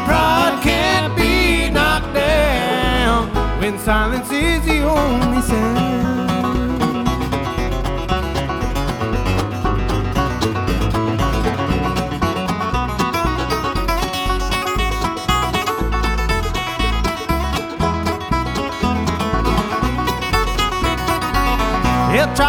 pride can't be knocked down when silence is the only sound. He'll try